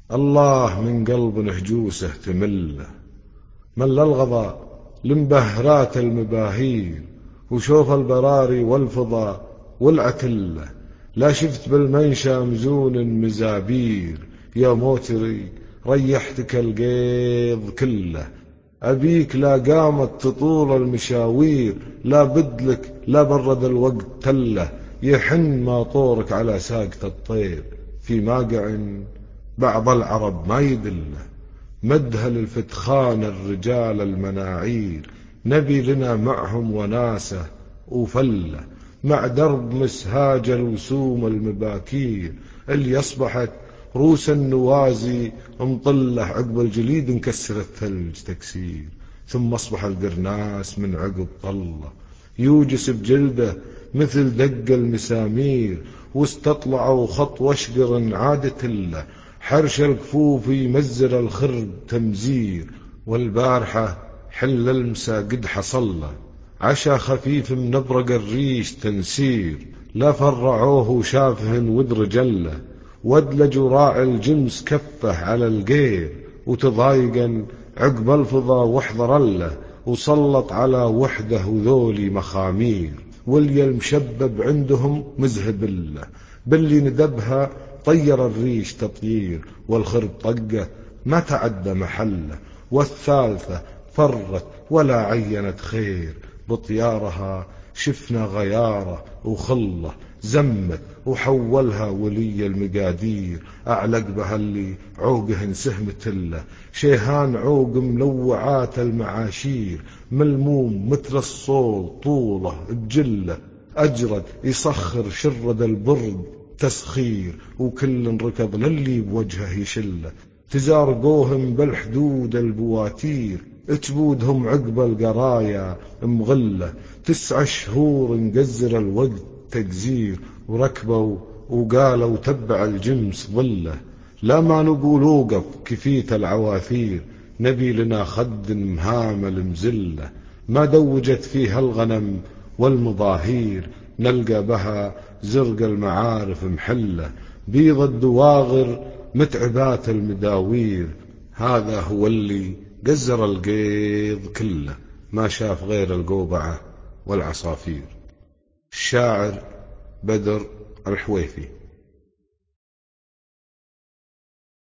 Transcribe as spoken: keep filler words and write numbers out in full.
الله من قلب نهجوسه تمله، مل الغضا لمبهرات المباهير، وشوف البراري والفضا والعتلة. لا شفت بالمنشى مزون مزابير، يا موتري ريحتك القيض كله. أبيك لا قامت تطول المشاوير، لا بدلك لا برد الوقت تله. يحن ما طورك على ساقة الطير، في ماقع بعض العرب ما يدله. مدها للفتخان الرجال المناعير، نبي لنا معهم وناسة وفلة. مع درب مسهاج الوسوم المباكير، اللي أصبحت روس النوازي مطلة، عقب الجليد انكسر الثلج تكسير. ثم أصبح القرناس من عقب طلة يوجس بجلده مثل دق المسامير، واستطلعوا خط واشقر عادة له. حرش الكفوف يمزر الخرب تمزير، والبارحة حل المسا قد حصل له. عشا خفيف من ابرق الريش تنسير، لا فرعوه وشافه ودرجله. وادلج راعي الجمس كفه على القير، وتضايقا عقب الفضا واحضر له. وسلط على وحده وذولي مخامير، واللي المشبب عندهم مذهب له. باللي ندبها طير الريش تطيير، والخرب طقه ما تعدى محله. والثالثة فرت ولا عينت خير، بطيارها شفنا غيارة وخلة. زمت وحولها ولي المقادير، أعلق بها اللي عوقه انسهمت له. شيهان عوق ملوعات المعاشير، ملموم مثل الصول طوله بجله. أجرد يصخر شرد البرد تسخير، وكل ركض للي بوجهه يشله. تزارقوهم بالحدود البواتير، تبودهم عقب القرايا مغلة. تسع شهور نقزر الوقت تقزير، وركبوا وقالوا تبع الجمس ظله. لا ما نقول وقف كفيت العواثير، نبي لنا خد مهامل مزله. ما دوجت فيها الغنم والمظاهير، نلقى بها زرق المعارف محله. بيض الدواغر متعبات المداوير، هذا هو اللي قزر القيض كله، ما شاف غير القوبعة والعصافير. الشاعر بدر الحويثي.